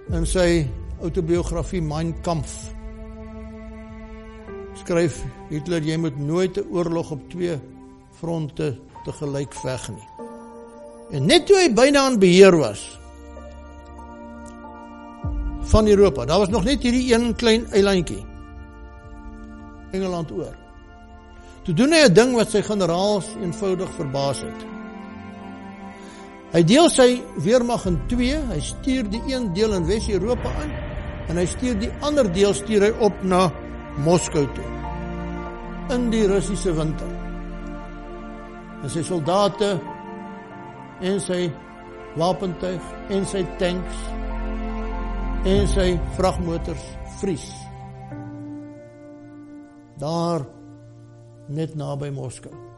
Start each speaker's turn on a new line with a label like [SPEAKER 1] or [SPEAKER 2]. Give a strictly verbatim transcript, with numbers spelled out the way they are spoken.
[SPEAKER 1] in sy autobiografie Mein Kampf skryf Hitler, jy moet nooit 'n oorlog op twee fronte tegelyk veg nie. En net toe hy byna aan beheer was van Europa, daar was nog net hierdie een klein eilandjie, Engeland oor. Toe doen hy 'n ding wat sy generaals eenvoudig verbaas het. Hy deel sy weermag in twee, hy stuur die een deel in Wes-Europa aan, en hy stuur die ander deel stuur hy op na Moskou toe, in die Russiese winter. En sy soldate, en sy wapentuig, en sy tanks, en sy vragmotors vries. Daar, net naby Moskou.